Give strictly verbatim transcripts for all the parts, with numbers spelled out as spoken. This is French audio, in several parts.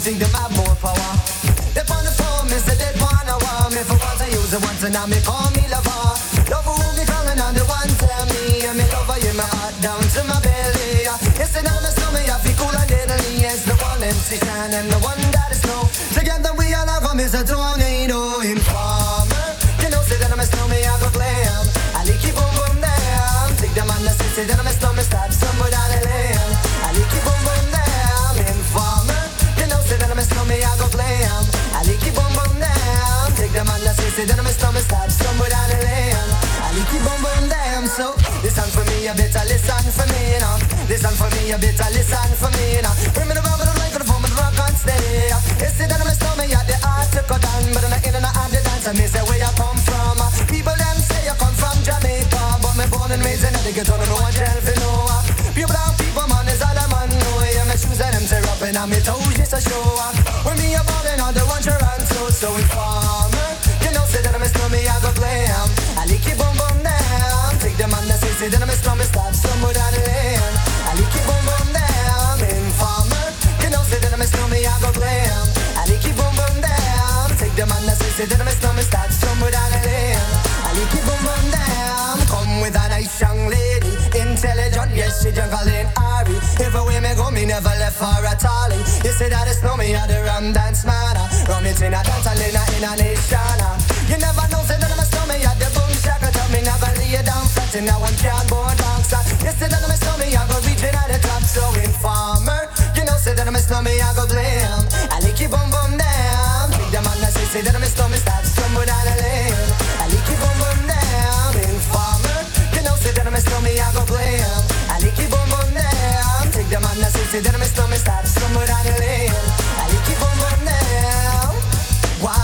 think them have more power. They on the phone, me say they wanna war me. For once I use it once and now me call me lover. Love who me calling on the one tell me. And me lover, you my heart down to my belly. Yes, and now my stomach, I feel cool and deadly. Yes, the one M C Shan and the one that is snow. Together we all have a Mister Tornado Informer. You know, say that I'm a snowman, I go play him. I like keep boom boom down. Take them on the city, say that I'm a snowman, stop somewhere down the lane. I like keep boom boom down. Informer. You know, say that I'm a snowman, I go play him. I like keep boom boom down. Take them on the city, say that I'm a snowman, stop somewhere down the lane. I like keep boom boom down. So listen for me, you better listen for me, you know. Listen for me, you better listen for me, you know. Bring me the rubber, the light, the phone, the rock and steady. You say that I'm a snowman, you the art to cut down, but I'm not in and out of the dance. And me say where you come from. People them say you come from Jamaica, but me born and raised in Connecticut, don't know one tell for no. Pure brown people, man, is all a man know. Yeah, my shoes and them tear up and on me toes just a show. When me a ballin' on the one to run to, so informer. You know, say that I'm a snowman, I go play him. I like it boom boom down. Take them on the say, say that I'm a snowman, stop somewhere down the lane. I like it boom boom down. Informer. You know, say that I'm a snowman, I go play him. I like it boom boom down. Take them on the say, say that I'm a snowman, stop somewhere down the lane. I like it boom boom down. Come with a nice young lady, intelligent, yes, she juggling Ari. If away me go, me never left for a tally. You say that it's no me, I the rum dance man. Rum it in a dance, I in a, in a nation. You never know, say that I'm a snowman, I the boom shaka. Tell me never lay down flat, and now I'm can't board dogs. You say that I'm a snowman, I go reaching at the top. So informer, you know, say that I'm a snowman, I go blame. I like it boom boom down. Big them on the say, say that I'm a snowman, stop somewhere down the lane. I like it boom boom down. Informer, you know, say that I'm a snowman, I go blame. I like it boom boom down. Take them on the say, say that I'm a snowman, stop somewhere down the lane. I like it boom boom down. Why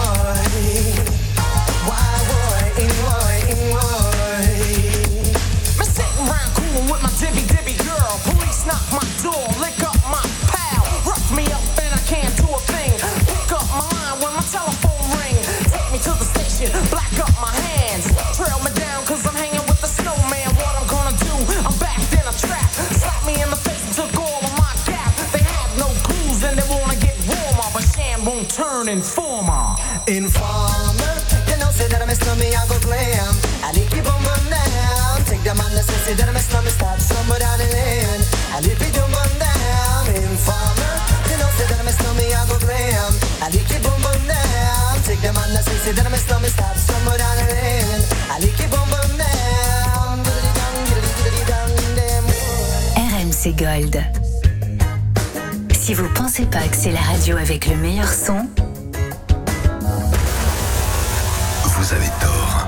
would, why would, in why, in why? Me sitting round coolin' with my dibby dibby girl. Police knock my door, lick up my pal, rough me up and I can't do a thing. Pick up my line when my telephone ring. Take me to the station, black up my hands, trail me down 'cause I'm hanging with the snowman. What I'm gonna do? I'm backed in a trap. Slap me in the face and took all of my gap. They have no clues and they wanna get warmer, but Shan won't turn informer. Informer, you know, say that I'm a snowman, I go glam. I like it boom boom down. Take them on the say, say that I'm a snowman, stop somewhere down the lane. I like it boom boom down. Informer, you know, say that I'm a snowman, I go glam. I like it boom boom down. Take them on the say, say that I'm a snowman, stop somewhere down the lane. I like it boom boom down. R M C Gold. Si vous pensez pas que c'est la radio avec le meilleur son, vous avez tort.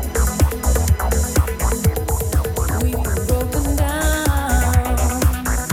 We've broken down.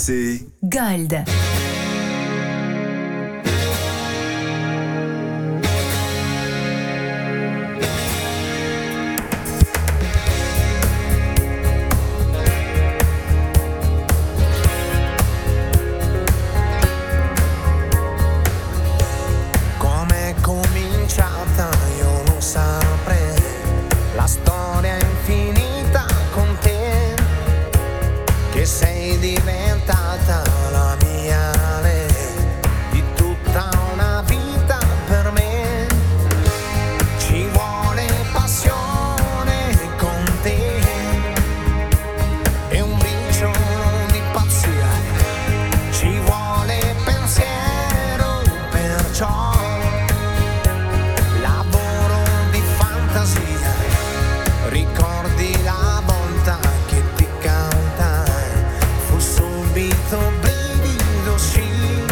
C'est Gold. Com'è cominciata io non saprei, la storia è infinita con te, che sei diventata la mia lei, di tutta una vita per me. Ci vuole passione con te e un briciolo di pazzia, ci vuole pensiero, perciò lavoro di fantasia. Ricordi la volta che ti cantai, fu subito brivido, sì.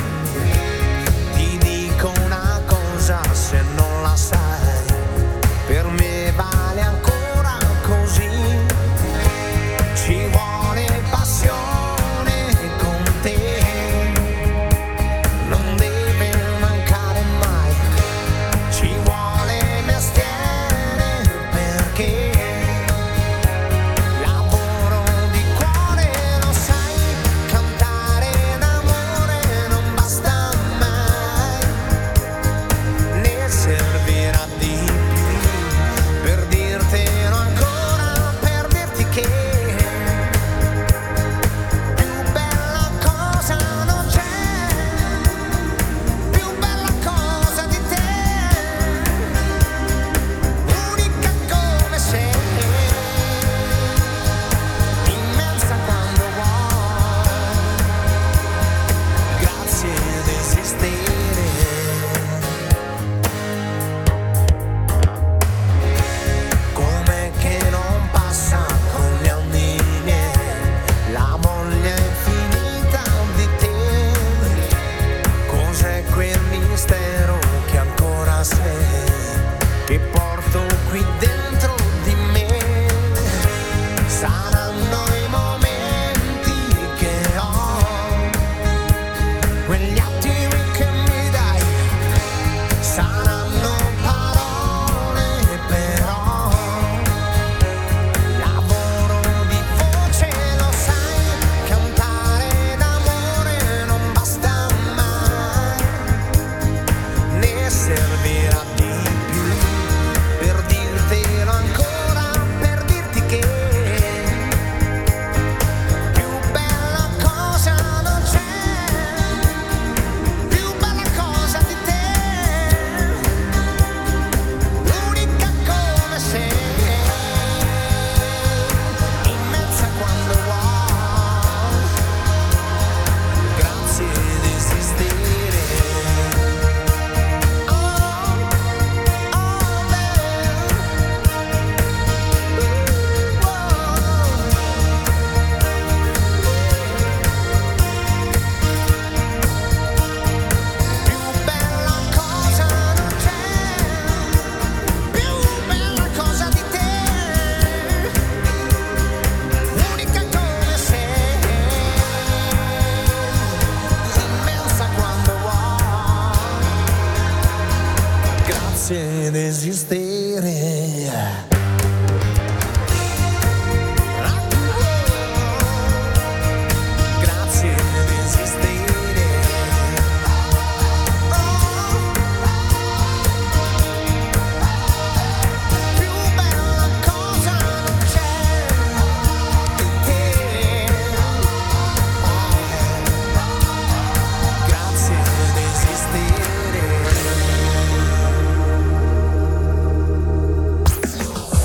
Ti dico una cosa, se non la sai, per me vale ancora così. Ci vuole passione con te, non deve mancare mai. Ci vuole mestiere perché lavoro di cuore, lo sai, cantare d'amore non basta mai, ne servirà di più per dirtelo ancora, per dirti che più bella cosa non c'è, più bella cosa di te, unica come sei, immensa quando vuoi, grazie di esistere. Com'è che non passa con gli anni miei la voglia infinita di te? Cos'è quel mistero che ancora sei, che porto qui dentro di me? Saranno i momenti che ho, quegli attimi che mi dai, saranno parole però, lavoro di voce, lo sai, cantare d'amore non basta mai, ne servirà di più per dirtelo ancora, per dirti che più bella cosa non c'è, più bella cosa di te, unica come sei, immensa quando vuoi, grazie di esistere. Oh, oh, più bella cosa non c'è, più bella cosa di te, unica come sei, immensa quando vuoi, grazie di esistere. Grazie di esistere. Più bella cosa non c'è di te. Grazie di esistere.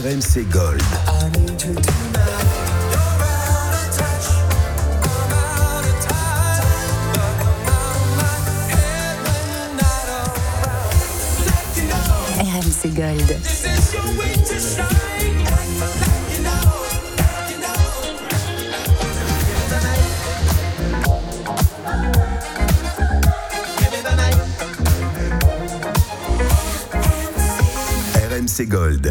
R M C Gold. R M C Gold. R M C Gold.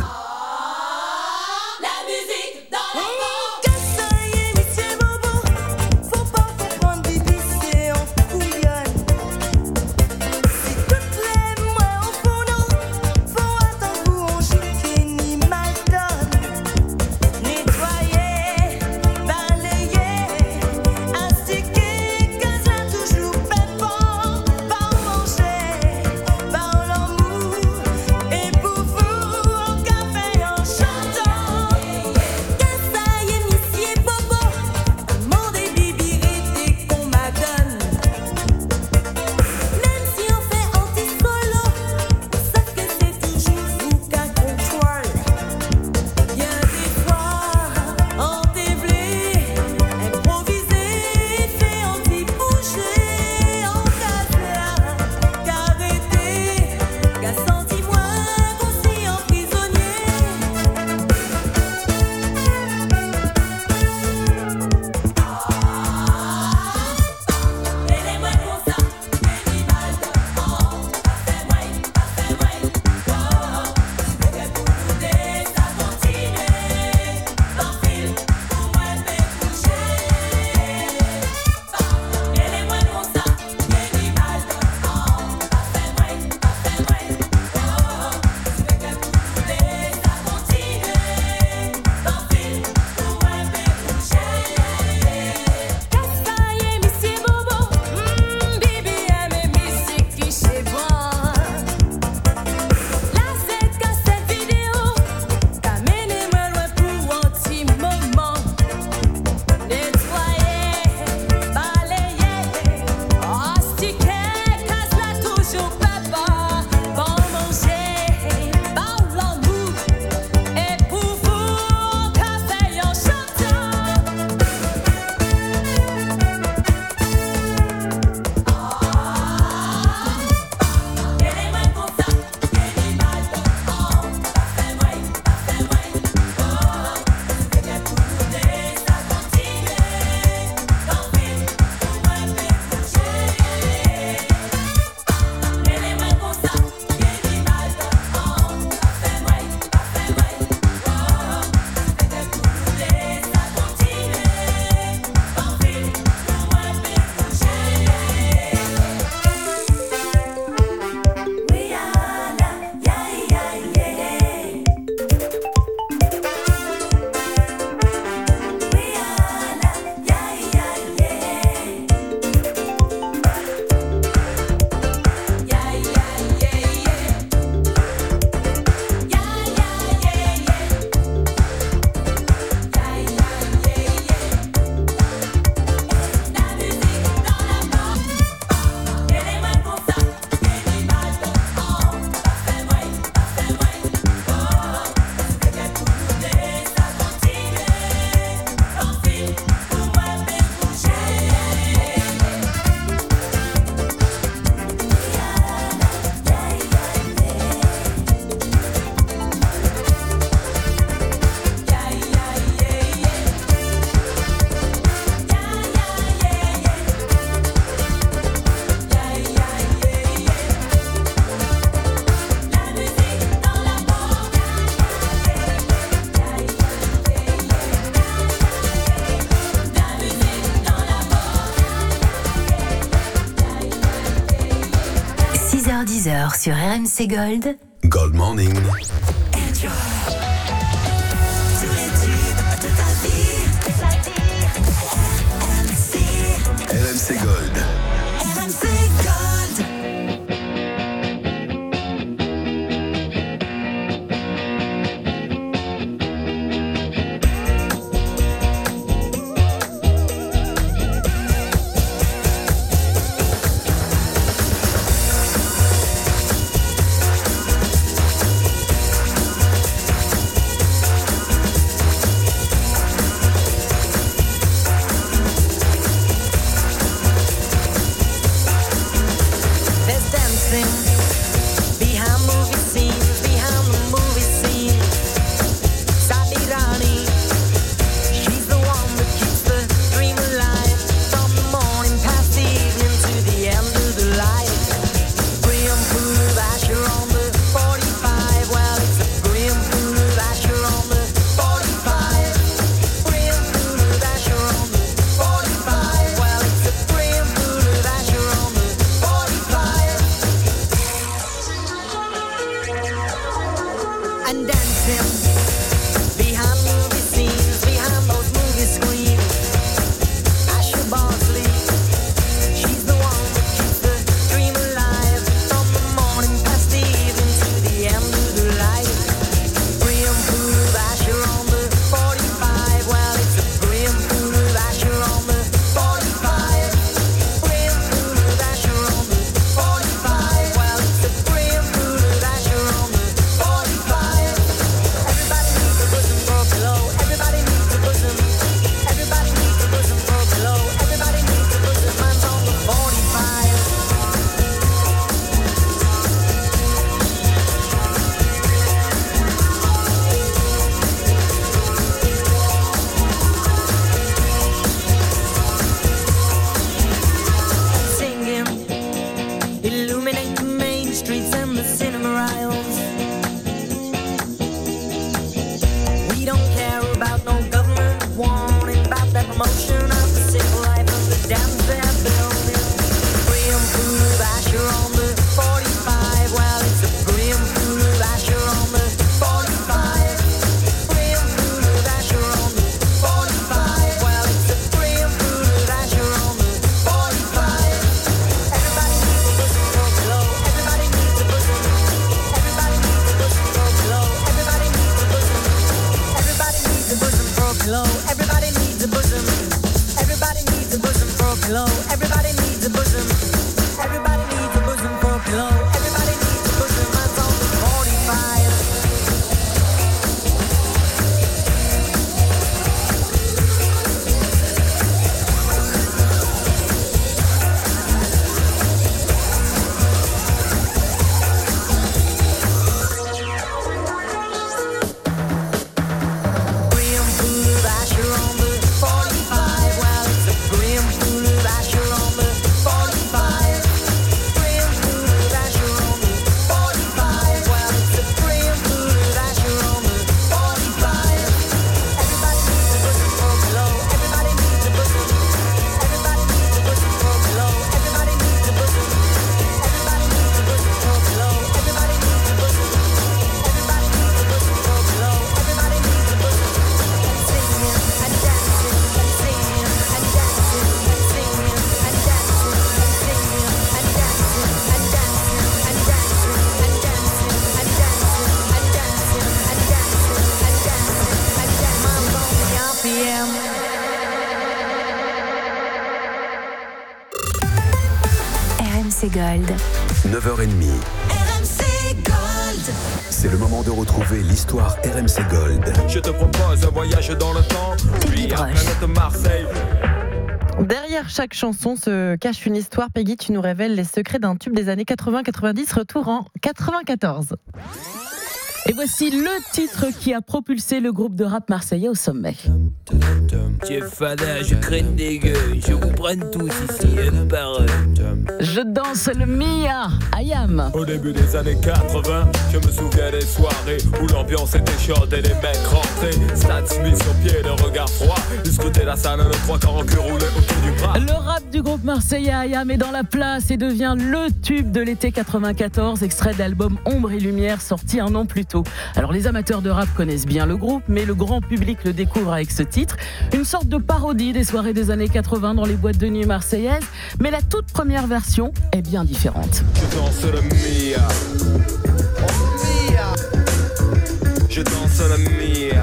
dix heures sur R M C Gold. Gold Morning. Enjoy. R M C Gold. R M C Gold. pillow. Everybody needs a bosom. Everybody needs a bosom for a pillow. Everybody needs a bosom. Everybody needs a bosom for a pillow. Everybody needs a bosom. That's on the forty-five. Gold. neuf heures trente. R M C Gold. C'est le moment de retrouver l'histoire R M C Gold. Je te propose un voyage dans le temps, puis à planète Marseille. Derrière chaque chanson se cache une histoire. Peggy, tu nous révèles les secrets d'un tube des années quatre-vingts quatre-vingt-dix, retour en quatre-vingt-quatorze. Et voici le titre qui a propulsé le groupe de rap marseillais au sommet. Fada, je craigne des gueules, je vous prenne tous ici, un par un. Je danse le Mia, Ayam. Au début des années quatre-vingts, je me souviens des soirées où l'ambiance était chaude et les mecs rentraient. Stan Smith sur pied, le regard froid, ils scrutaient la salle, le trois quarts en queue roulé autour du bras. Le rap du groupe marseillais Ayam est dans la place et devient le tube de l'été quatre-vingt-quatorze, extrait d'album Ombre et Lumière sorti un an plus tôt. Alors les amateurs de rap connaissent bien le groupe, mais le grand public le découvre avec ce titre, une sorte de parodie des soirées des années quatre-vingts dans les boîtes de nuit marseillaises, mais la toute première version est bien différente. Je danse le Mia, oh Mia, je danse le Mia.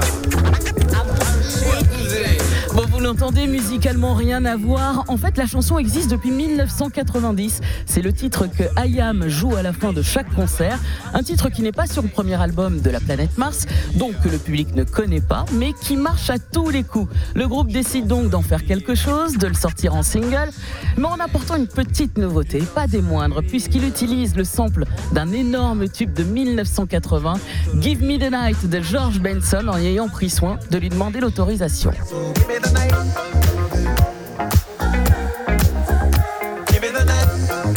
Bon, vous l'entendez, musicalement rien à voir. En fait, la chanson existe depuis dix-neuf cent quatre-vingt-dix. C'est le titre que Ayam joue à la fin de chaque concert. Un titre qui n'est pas sur le premier album de la planète Mars, donc que le public ne connaît pas, mais qui marche à tous les coups. Le groupe décide donc d'en faire quelque chose, de le sortir en single, mais en apportant une petite nouveauté, pas des moindres, puisqu'il utilise le sample d'un énorme tube de dix-neuf cent quatre-vingts, Give Me the Night de George Benson, en ayant pris soin de lui demander l'autorisation. Give me the night. Give me the night.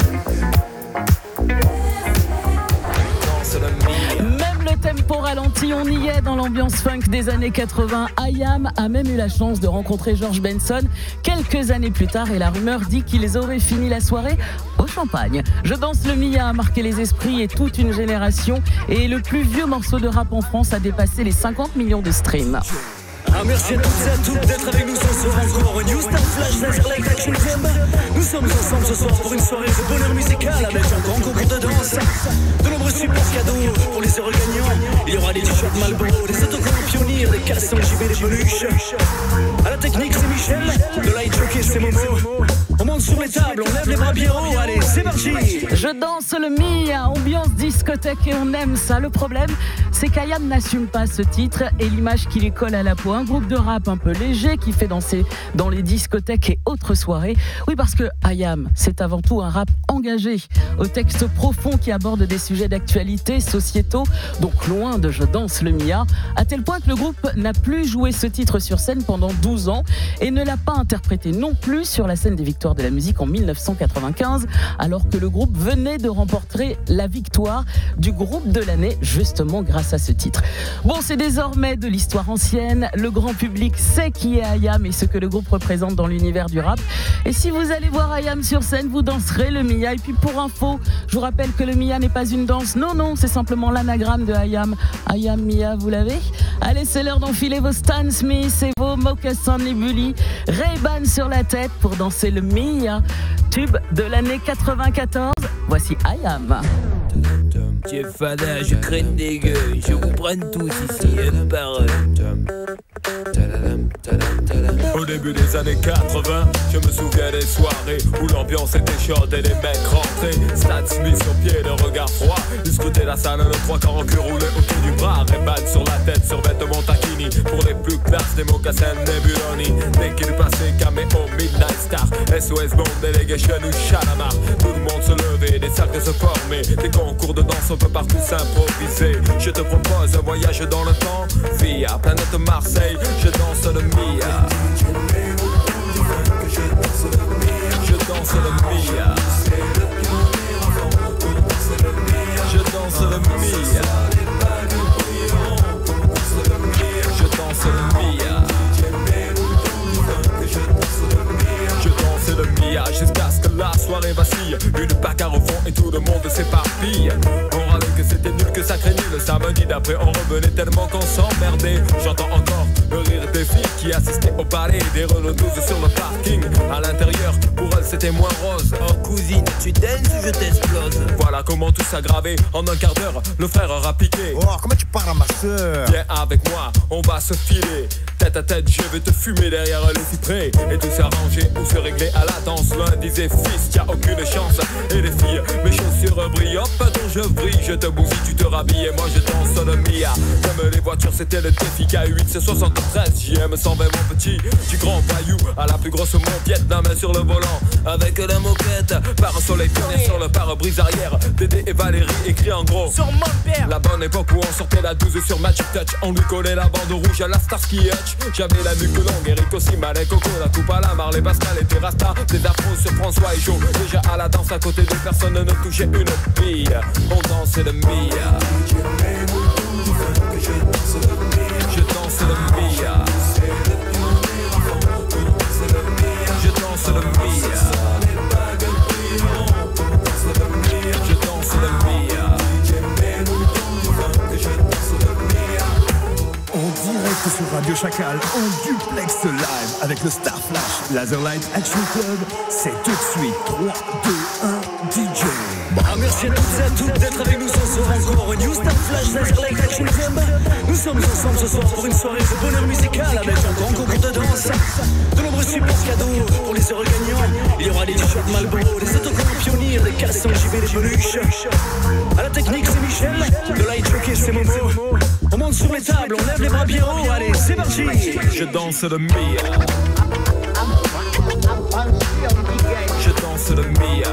Même le tempo ralenti, on y est dans l'ambiance funk des années quatre-vingts. Ayam a même eu la chance de rencontrer George Benson quelques années plus tard et la rumeur dit qu'ils auraient fini la soirée au champagne. Je danse le Mia a marqué les esprits et toute une génération et le plus vieux morceau de rap en France a dépassé les cinquante millions de streams. Ah, merci à toutes et à tous d'être avec nous ce soir encore. New Star Flash, Laser Light Action Club. Nous sommes ensemble ce soir pour une soirée de bonheur musical avec un grand concours de danse, de nombreux super cadeaux pour les heureux gagnants. Il y aura des t-shirts Marlboro, des autocollants Pionnier, des cassons J B, des peluches. À la technique c'est Michel, de light jockey c'est Momo. On monte sur les tables, on lève les bras bien haut, allez c'est parti. Je danse le Mia, ambiance discothèque et on aime ça. Le problème c'est qu'Ayam n'assume pas ce titre et l'image qui lui colle à la peau. Un groupe de rap un peu léger qui fait danser dans les discothèques et autres soirées. Oui, parce que Ayam, c'est avant tout un rap engagé, au texte profond qui aborde des sujets d'actualité sociétaux, donc loin de Je danse le Mia, à tel point que le groupe n'a plus joué ce titre sur scène pendant douze ans et ne l'a pas interprété non plus sur la scène des Victoires de la musique en dix-neuf cent quatre-vingt-quinze, alors que le groupe venait de remporter la victoire du groupe de l'année, justement grâce à ce titre. Bon, c'est désormais de l'histoire ancienne. Le grand public sait qui est Ayam et ce que le groupe représente dans l'univers du rap. Et si vous allez voir Ayam sur scène, vous danserez le Mia. Et puis pour info, je vous rappelle que le Mia n'est pas une danse. Non, non, c'est simplement l'anagramme de Ayam. Ayam Mia, vous l'avez ? Allez, c'est l'heure d'enfiler vos Stan Smith et vos mocassins Nebuli. Ray-Ban sur la tête pour danser le Mia. Tube de l'année quatre-vingt-quatorze. Voici Ayam. Fada, je craigne des gueules, je vous prenne tous ici, un par un. Au début des années quatre-vingts, je me souviens des soirées où l'ambiance était chaude et les mecs rentraient. Stan Smith sur pied, le regard froid. Ils scrutaient la salle, le trois quarts en queue roulé autour du bras. Ray-Ban sur la tête, sur vêtements taquini. Pour les plus classes, des mocassins Nebuloni. Dès qu'il passait, caméo, Midnight Star, S O S Bond, Delegation ou Shalamar. Tout le monde se levait, des cercles se formaient. Des concours de danse, on peut partout s'improviser. Je te propose un voyage dans le temps via planète Marseille, je danse le Mia. Je danse le Mia. Je danse le Mia. Je danse le Mia. Je danse le Mia jusqu'à ce que la soirée vacille. Une bagarre au fond et tout le monde s'éparpille. On râlait que c'était nul, que ça craignait. Le samedi d'après on revenait tellement qu'on s'emmerdait. J'entends encore le rire des filles qui assistaient au ballet. Des Renault douze sur le parking. À l'intérieur, pour elles c'était moins rose. Oh cousine, tu danses ou je t'explose? Voilà comment tout s'aggravait. En un quart d'heure, le frère aura piqué. Oh, comment tu parles à ma soeur? Viens avec moi, on va se filer. Tête à tête, je vais te fumer derrière les cyprès. Et tout s'arranger ou se régler à la danse. L'un disait fils, t'as aucune chance. Et les filles, mes chaussures brillent. Hop, dont je brille, je te bousille, tu te rhabilles. Et moi je danse le Mia. Comme les voitures, c'était le défi K huit, c'est soixante-treize. J M cent vingt, mon petit. Du grand Bayou à la plus grosse moquette. La main sur le volant, avec la moquette. Par un soleil pionnier sur le pare-brise arrière. Dédé et Valérie écrit en gros sur mon père. La bonne époque où on sortait la douze sur Magic Touch. On lui collait la bande rouge à la Starsky Hutch. J'avais la nuque longue, Eric aussi, Malek, Coco, la coupe à la Marley, Pascal et Terrasta. Des afros sur François et Joe. Déjà à la danse à côté de personne ne touchait une bille. On dansait le Mia. Je danse le Mia. Je danse le Mia. Je danse le Mia. En direct sur Radio Chacal, en duplex live avec le Star Flash Laserlight Action Club. C'est tout de suite trois, deux, un, D J. Ah, merci à toutes et à toutes d'être avec nous ce soir encore. New Star Flash Laserlight Action Club. Nous sommes ensemble ce soir pour une soirée de bonheur musical avec un grand concours de danse, de nombreux super cadeaux pour les heureux gagnants. Il y aura des t-shirts Marlboro, des autocollants Pionnier, des cassons J B, des peluches. À la technique c'est Michel, de light jockey c'est Momo. On monte sur les tables, on lève les bras bien haut, allez c'est parti. Je danse le Mia. Je danse le Mia.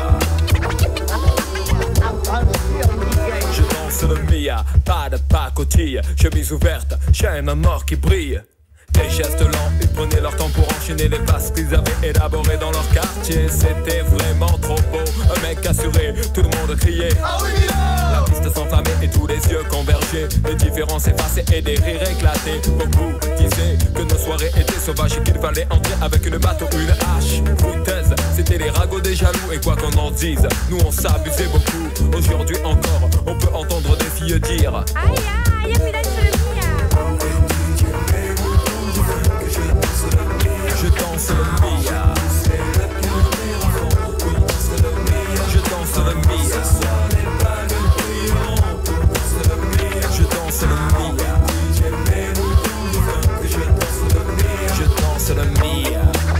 Je danse le Mia, pas de pacotille, chemise ouverte, chaîne en or qui brille. Des gestes lents, ils prenaient leur temps pour enchaîner les passes qu'ils avaient élaborées dans leur quartier. C'était vraiment trop beau, un mec assuré, tout le monde criait ah oui, la piste s'enflammait et tous les yeux convergeaient. Les différences effacées et des rires éclatés. Beaucoup disaient que nos soirées étaient sauvages et qu'il fallait entrer avec une batte ou une hache. Foutaise, c'était les ragots des jaloux et quoi qu'on en dise, nous on s'abusait beaucoup. Aujourd'hui encore, on peut entendre des filles dire aïe aïe, mi danse le Mia. Je danse le Mia. Je danse le Mia. Je danse le Mia. Je danse le Mia.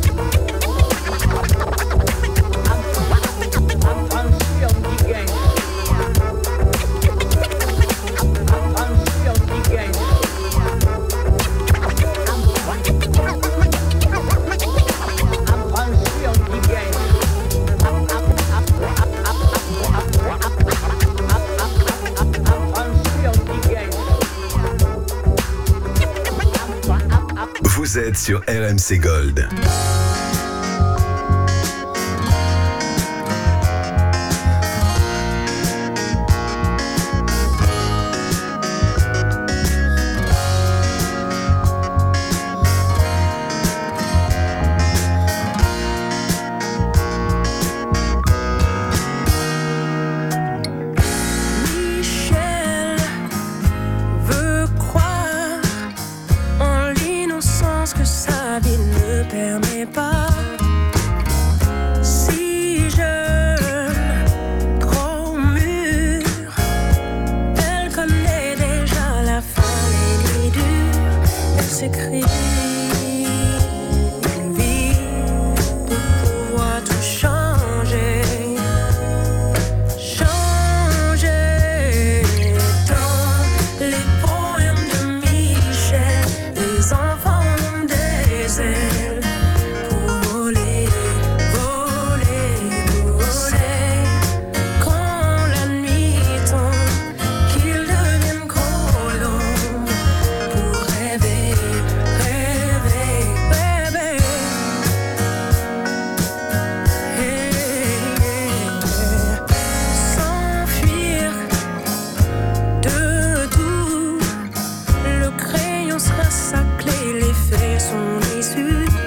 Vous êtes sur R M C Gold. éternel pour voler, voler, voler. Quand la nuit tombe, qu'il devienne trop long pour rêver, rêver, rêver. Hey, s'enfuir de tout. Le crayon sera sa clé, les faits sont déçus.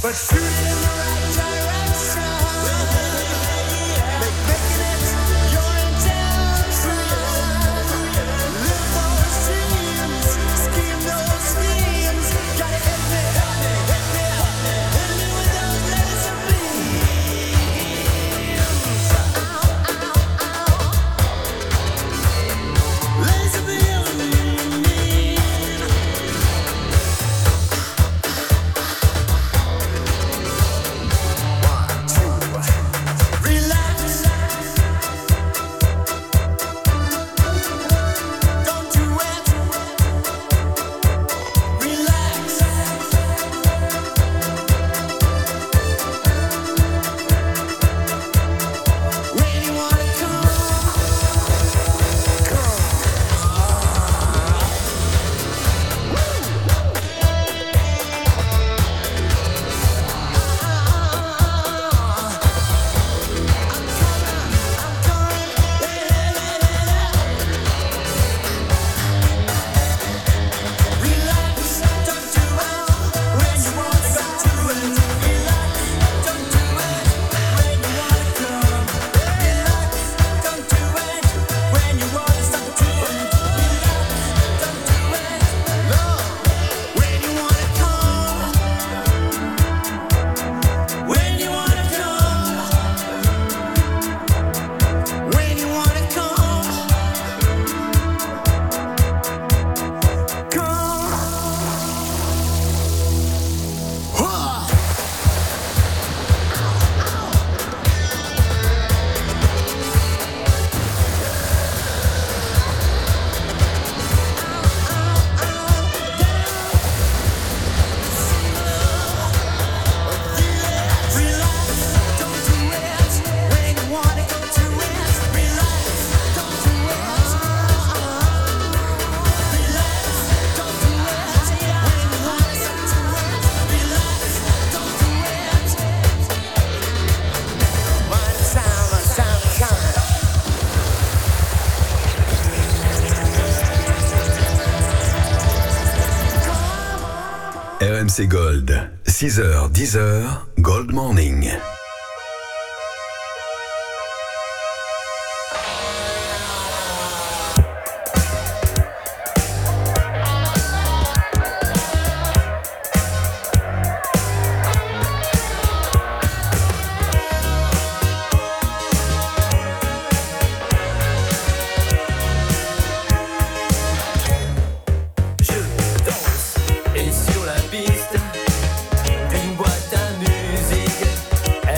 but shoot in the right direction. Make making it your intention. Live those dreams, scheme those schemes. Gotta hit me, hit me, hit me, hit me with those laser beams. Ow, ow, ow. Laser beams. R M C Gold, six heures, dix heures, Gold Morning. Et sur la piste d'une boîte à musique,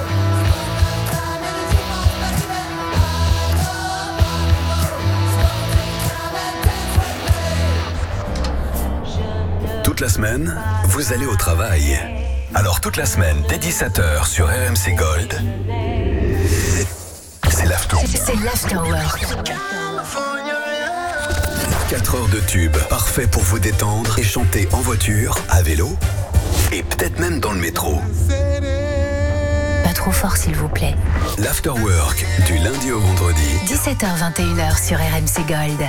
Toute la semaine, vous allez au travail. Alors toute la semaine, dès dix-sept heures sur R M C Gold, c'est l'after. C'est l'afterwork. quatre heures de tube, parfait pour vous détendre et chanter en voiture, à vélo et peut-être même dans le métro. Pas trop fort s'il vous plaît. L'afterwork, du lundi au vendredi. dix-sept heures vingt et une heures sur R M C Gold.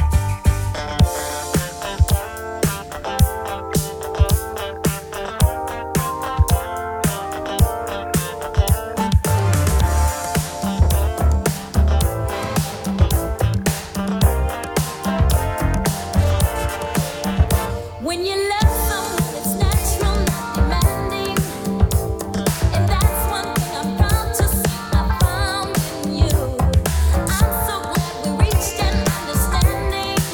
When you love someone, it's natural, not demanding. And that's one thing I'm proud to say I found in you. I'm so glad we reached an understanding.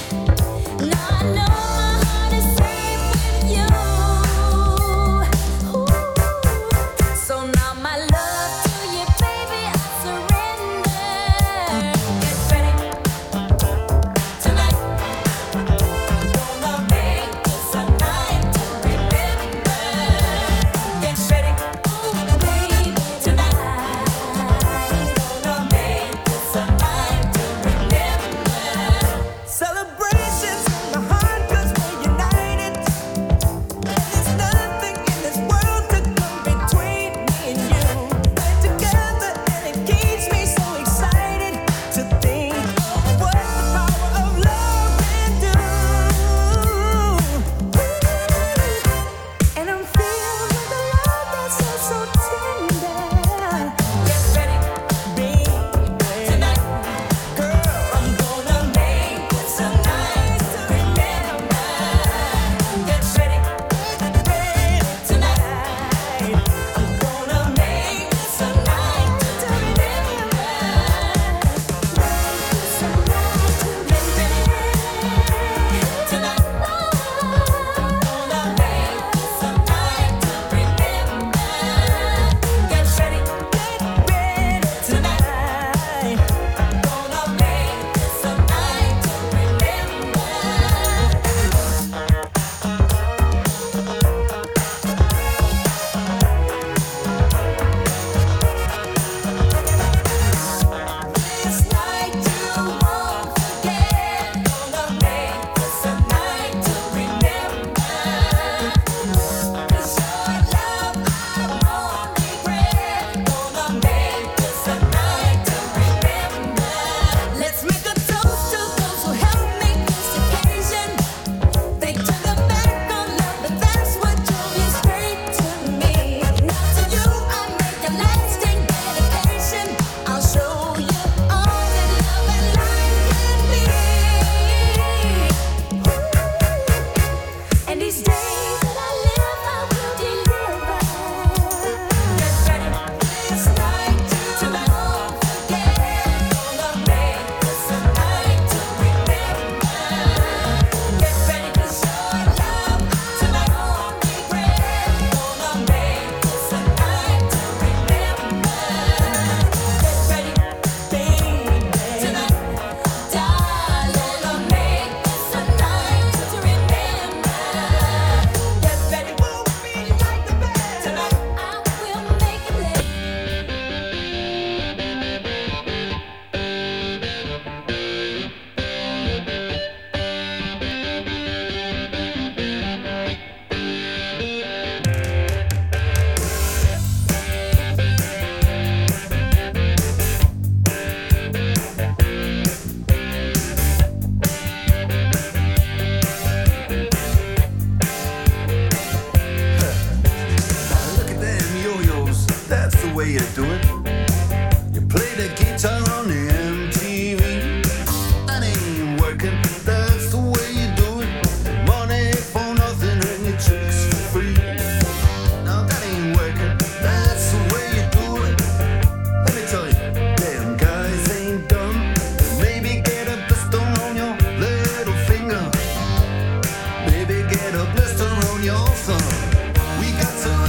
some. We got to